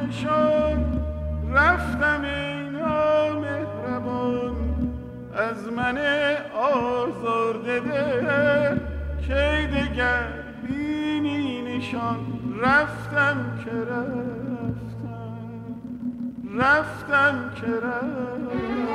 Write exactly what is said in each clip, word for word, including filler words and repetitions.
شد رفتم ای نامهربان از من آزرده دل کی دگر بینی نشان رفتم که رفتم رفتم که رفتم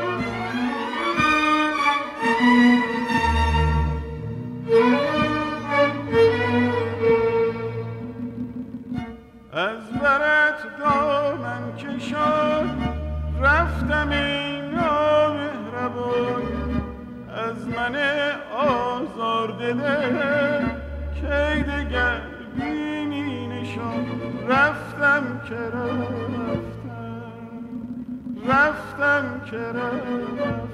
از برت دامن کشان رفتم ای نامهربان از من آزرده دل کی دگر بینی نشان رفتم که رفتم رفتم که رفتم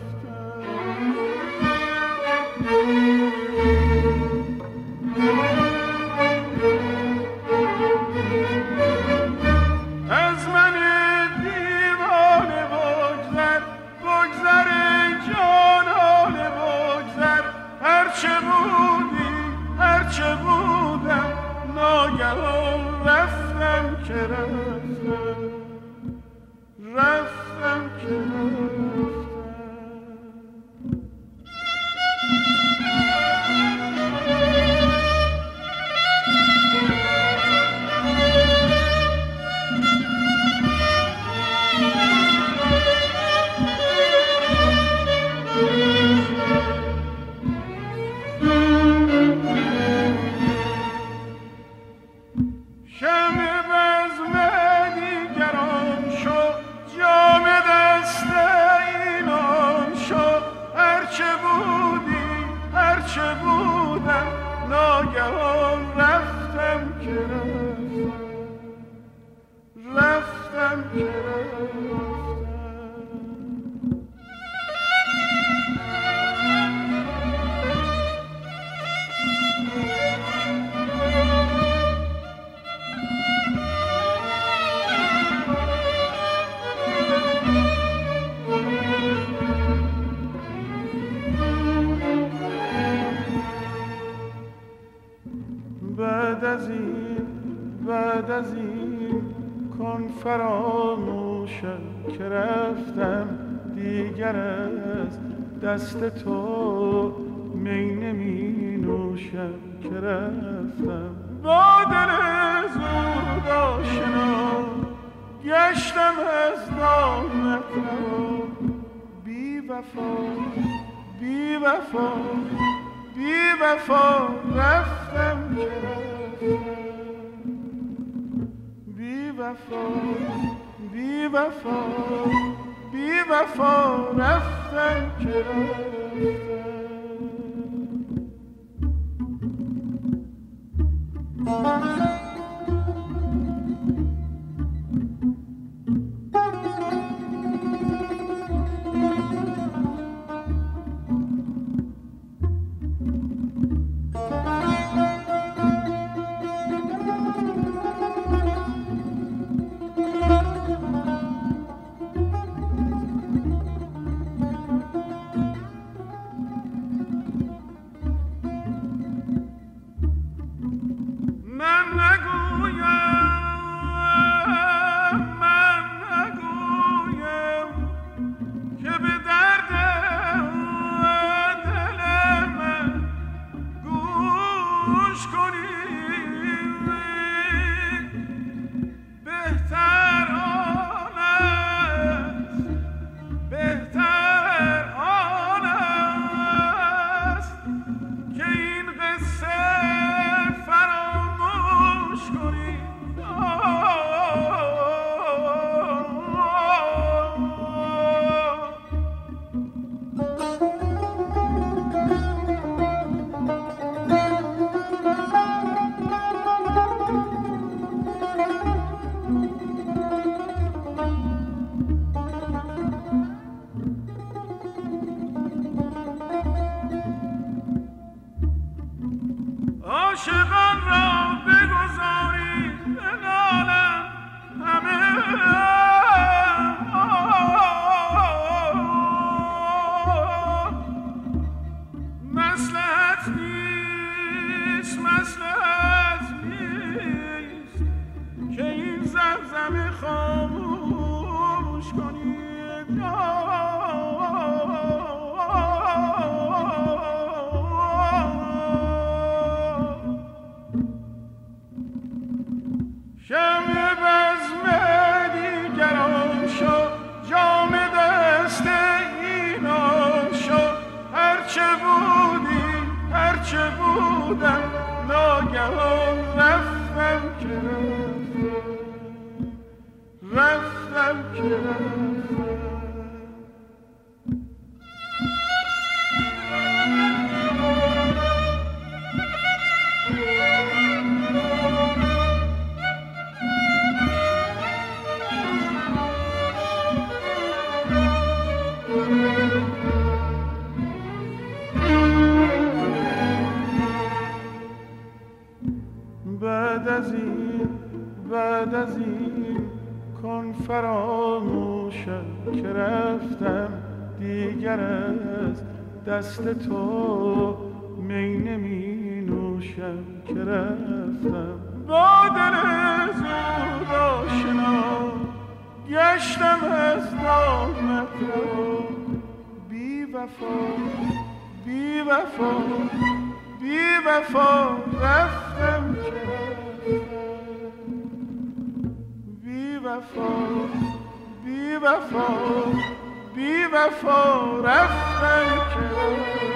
از من دیوانه بگذر بگذر جانانه بگذر هرچه بودی هرچه بودم ناگهان رفتم که رفتم رفتم که رفتم بعد از این بعد از این کن فراموشم که رفتم دیگر از دست تو می نمی نوشم که رفتم با دل زود آشنا گشتم از دامت رها بی وفا بی وفا بی وفا رفتم که رفتم بی وفا بی وفا بی وفا رفتم که رفتم عاشقان را بگذارید بنالم همه مصلحت نیست مصلحت نیست که این زمزمه ناگهان رفتم که رفتم رفتم که رفتم. بعد از این بعد از این کن فراموشم که رفتم، دیگر از دست تو می نمی نوشم که رفتم. با دل زود آشنا گشتم از دامت رو، بی وفا بی وفا بی وفا رفتم که رفتم. بی وفا بی وفا بی وفا رفتم که رفتم.